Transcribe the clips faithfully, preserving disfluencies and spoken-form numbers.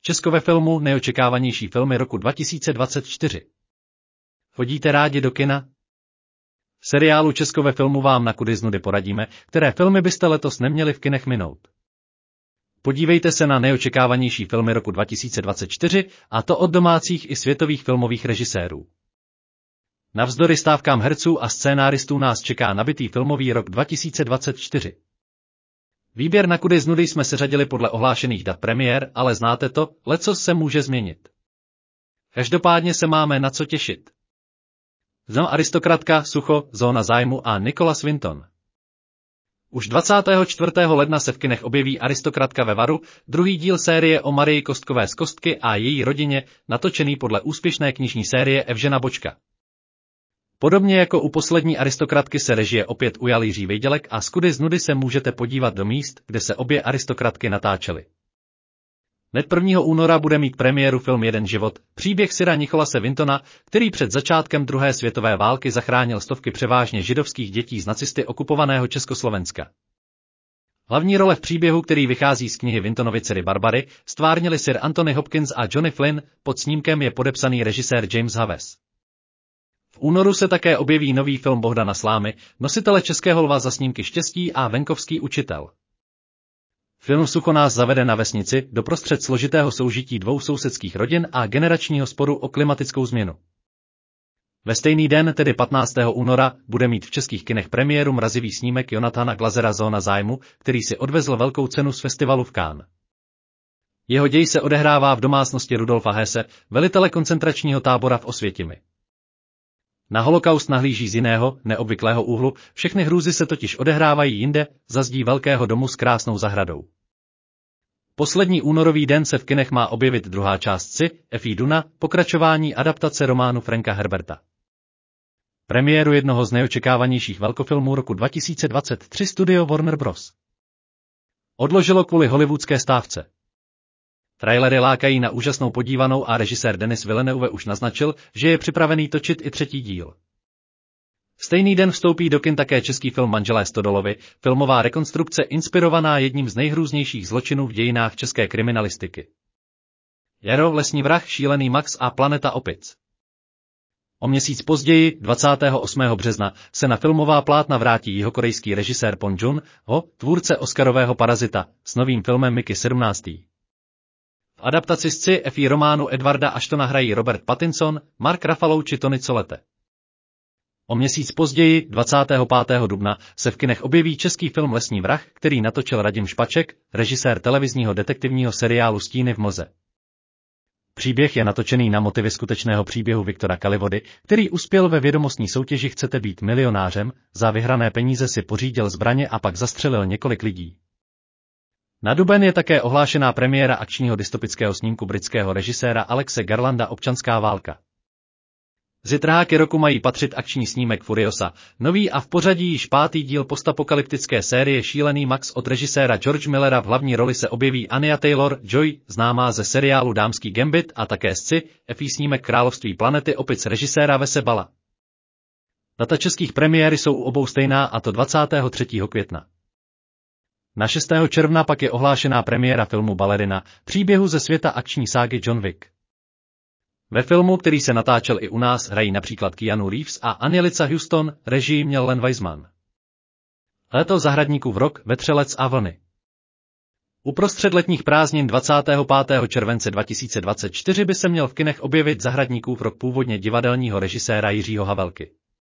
Česko ve filmu nejočekávanější filmy roku dva tisíce dvacet čtyři. Chodíte rádi do kina? V seriálu Česko ve filmu vám na kudy z nudy poradíme, které filmy byste letos neměli v kinech minout. Podívejte se na nejočekávanější filmy roku dva tisíce dvacet čtyři, a to od domácích i světových filmových režisérů. Navzdory stávkám herců a scénáristů nás čeká nabitý filmový rok dva tisíce dvacet čtyři. Výběr na kudy z nudy jsme seřadili podle ohlášených dat premiér, ale znáte to, lecos se může změnit. Každopádně se máme na co těšit. Znám Aristokratka, Sucho, Zóna zájmu a Nicholas Winton. Už dvacátého čtvrtého ledna se v kinech objeví Aristokratka ve Varu, druhý díl série o Marii Kostkové z Kostky a její rodině, natočený podle úspěšné knižní série Evžena Bočka. Podobně jako u poslední Aristokratky se režie opět ujal Jiří Vejdělek a z kudy z nudy se můžete podívat do míst, kde se obě Aristokratky natáčely. Hned prvního února bude mít premiéru film Jeden život, příběh Sira Nicholase Wintona, který před začátkem druhé světové války zachránil stovky převážně židovských dětí z nacisty okupovaného Československa. Hlavní role v příběhu, který vychází z knihy Wintonovy dcery Barbary, stvárnili Sir Anthony Hopkins a Johnny Flynn, pod snímkem je podepsaný režisér James Havas. V únoru se také objeví nový film Bohdana Slámy, nositele Českého lva za snímky Štěstí a Venkovský učitel. Film Sucho nás zavede na vesnici, doprostřed složitého soužití dvou sousedských rodin a generačního sporu o klimatickou změnu. Ve stejný den, tedy patnáctého února, bude mít v českých kinech premiéru mrazivý snímek Jonathana Glazera Zóna zájmu, který si odvezl velkou cenu z festivalu v Cannes. Jeho děj se odehrává v domácnosti Rudolfa Hesse, velitele koncentračního tábora v Osvětimi. Na holokaust nahlíží z jiného, neobvyklého úhlu, všechny hrůzy se totiž odehrávají jinde, za zdí velkého domu s krásnou zahradou. Poslední únorový den se v kinech má objevit druhá část Si, Effie Duna, pokračování adaptace románu Franka Herberta. Premiéru jednoho z nejočekávanějších velkofilmů roku dva tisíce dvacet tři studio Warner Bros. odložilo kvůli hollywoodské stávce. Trailery lákají na úžasnou podívanou a režisér Denis Villeneuve už naznačil, že je připravený točit i třetí díl. Stejný den vstoupí do kin také český film Manželé Stodolovi, filmová rekonstrukce inspirovaná jedním z nejhrůznějších zločinů v dějinách české kriminalistiky. Jaro, Lesní vrah, Šílený Max a Planeta opic. O měsíc později, dvacátého osmého března, se na filmová plátna vrátí jihokorejský režisér Bong Joon-ho, tvůrce Oscarového Parazita, s novým filmem Mickey sedmnáctý. V adaptaci sci-fi románu Edwarda Ashtona hrají Robert Pattinson, Mark Ruffalo či Toni Collette. O měsíc později, dvacátého pátého dubna, se v kinech objeví český film Lesní vrah, který natočil Radim Špaček, režisér televizního detektivního seriálu Stíny v mlze. Příběh je natočený na motivy skutečného příběhu Viktora Kalivody, který uspěl ve vědomostní soutěži Chcete být milionářem, za vyhrané peníze si pořídil zbraně a pak zastřelil několik lidí. Na duben je také ohlášená premiéra akčního dystopického snímku britského režiséra Alexe Garlanda Občanská válka. Zitrháky roku mají patřit akční snímek Furiosa, nový a v pořadí již pátý díl postapokalyptické série Šílený Max od režiséra George Millera. V hlavní roli se objeví Anya Taylor-Joy, známá ze seriálu Dámský gambit, a také sci-fi snímek Království planety opic režiséra Vese Bala. Data českých premiéry jsou u obou stejná, a to dvacátého třetího května. Na šestého června pak je ohlášená premiéra filmu Balerina, příběhu ze světa akční ságy John Wick. Ve filmu, který se natáčel i u nás, hrají například Keanu Reeves a Anneliesa Houston, režii měl Len Wiseman. Léto zahradníkův rok, Vetřelec a vlny. Uprostřed letních prázdnin dvacátého pátého července dva tisíce dvacet čtyři by se měl v kinech objevit Zahradníkův rok původně divadelního režiséra Jiřího Havelky.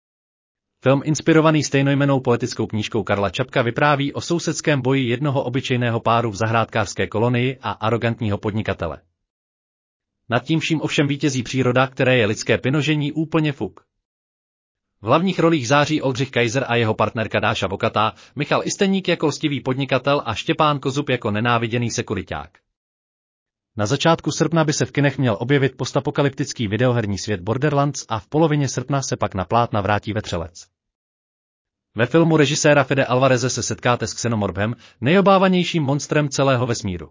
Film inspirovaný stejnojmennou poetickou knížkou Karla Čapka vypráví o sousedském boji jednoho obyčejného páru v zahrádkářské kolonii a arrogantního podnikatele. Nad tím vším ovšem vítězí příroda, které je lidské pinožení úplně fuk. V hlavních rolích září Oldřich Kaiser a jeho partnerka Dáša Vokatá, Michal Isteník jako lstivý podnikatel a Štěpán Kozub jako nenáviděný sekuriťák. Na začátku srpna by se v kinech měl objevit postapokalyptický videoherní svět Borderlands a v polovině srpna se pak na plátna vrátí Vetřelec. Ve filmu režiséra Fede Alvareze se setkáte s Xenomorphem, nejobávanějším monstrem celého vesmíru.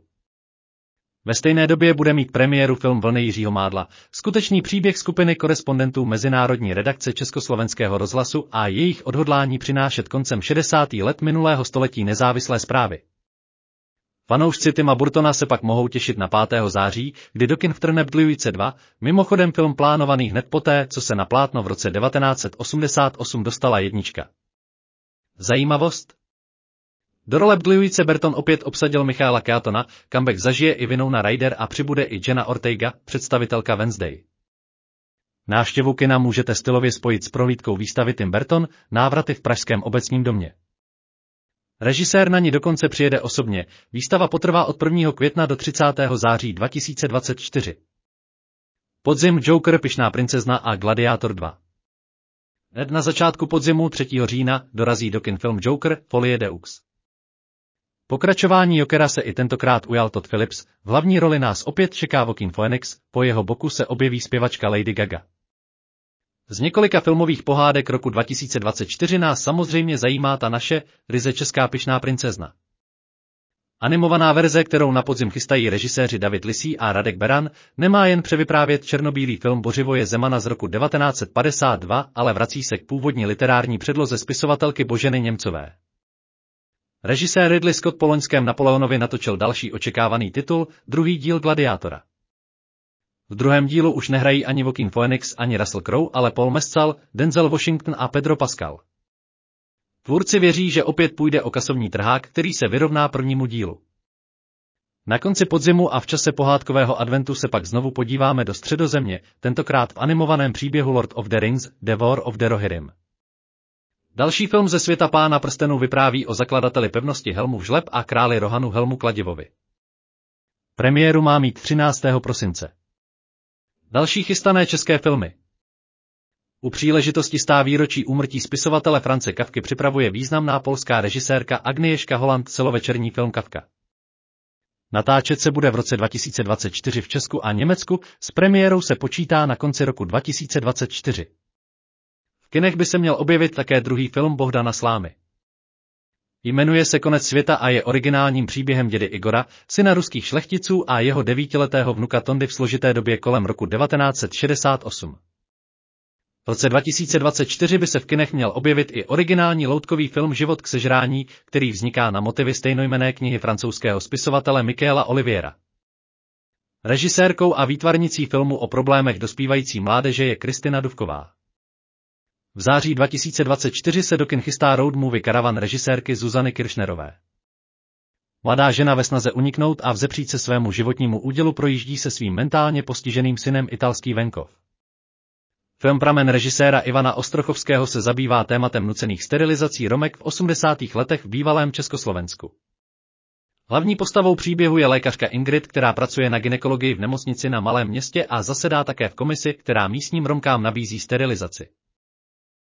Ve stejné době bude mít premiéru film Vlny Jiřího Mádla, skutečný příběh skupiny korespondentů mezinárodní redakce Československého rozhlasu a jejich odhodlání přinášet koncem šedesátých let minulého století nezávislé zprávy. Fanoušci Tima Burtona se pak mohou těšit na pátého září, kdy do kin vtrhne Bdlujice dva, mimochodem film plánovaný hned poté, co se na plátno v roce devatenáct set osmdesát osm dostala jednička. Zajímavost? Do role Bdlujice Burton opět obsadil Michaela Keatona, comeback zažije i Winona Ryder a přibude i Jenna Ortega, představitelka Wednesday. Návštěvu kina můžete stylově spojit s prohlídkou výstavy Tim Burton, návraty v pražském Obecním domě. Režisér na ní dokonce přijede osobně, výstava potrvá od prvního května do třicátého září dva tisíce dvacet čtyři. Podzim, Joker, Pyšná princezna a Gladiátor dva. Hned na začátku podzimu třetího října dorazí do kin film Joker, Folie Deux. Pokračování Jokera se i tentokrát ujal Todd Phillips, v hlavní roli nás opět čeká Joaquin Phoenix, po jeho boku se objeví zpěvačka Lady Gaga. Z několika filmových pohádek roku dva tisíce dvacet čtyři nás samozřejmě zajímá ta naše, ryze česká Pyšná princezna. Animovaná verze, kterou na podzim chystají režiséři David Lisý a Radek Beran, nemá jen převyprávět černobílý film Bořivoje Zemana z roku devatenáct set padesát dva, ale vrací se k původní literární předloze spisovatelky Boženy Němcové. Režisér Ridley Scott po loňském Napoleonovi natočil další očekávaný titul, druhý díl Gladiátora. V druhém dílu už nehrají ani Joaquin Phoenix, ani Russell Crowe, ale Paul Mescal, Denzel Washington a Pedro Pascal. Tvůrci věří, že opět půjde o kasovní trhák, který se vyrovná prvnímu dílu. Na konci podzimu a v čase pohádkového adventu se pak znovu podíváme do Středozemě, tentokrát v animovaném příběhu Lord of the Rings, The War of the Rohirrim. Další film ze světa Pána prstenů vypráví o zakladateli pevnosti Helmu Žleb a králi Rohanu Helmu Kladivovi. Premiéru má mít třináctého prosince. Další chystané české filmy. U příležitosti stá výročí úmrtí spisovatele Franze Kafky připravuje významná polská režisérka Agnieszka Holland celovečerní film Kafka. Natáčet se bude v roce dva tisíce dvacet čtyři v Česku a Německu, s premiérou se počítá na konci roku dva tisíce dvacet čtyři. V kinech by se měl objevit také druhý film Bohdana Slámy. Jmenuje se Konec světa a je originálním příběhem dědy Igora, syna ruských šlechticů a jeho devítiletého vnuka Tondy v složité době kolem roku devatenáct set šedesát osm. V roce dva tisíce dvacet čtyři by se v kinech měl objevit i originální loutkový film Život k sežrání, který vzniká na motivy stejnojmenné knihy francouzského spisovatele Michaela Oliviera. Režisérkou a výtvarnicí filmu o problémech dospívající mládeže je Kristina Dufková. V září dva tisíce dvacet čtyři se do kin chystá road movie Karavan režisérky Zuzany Kiršnerové. Mladá žena ve snaze uniknout a vzepřít se svému životnímu údělu projíždí se svým mentálně postiženým synem italský venkov. Film Pramen režiséra Ivana Ostrochovského se zabývá tématem nucených sterilizací Romek v osmdesátých letech v bývalém Československu. Hlavní postavou příběhu je lékařka Ingrid, která pracuje na gynekologii v nemocnici na malém městě a zasedá také v komisi, která místním Romkám nabízí sterilizaci.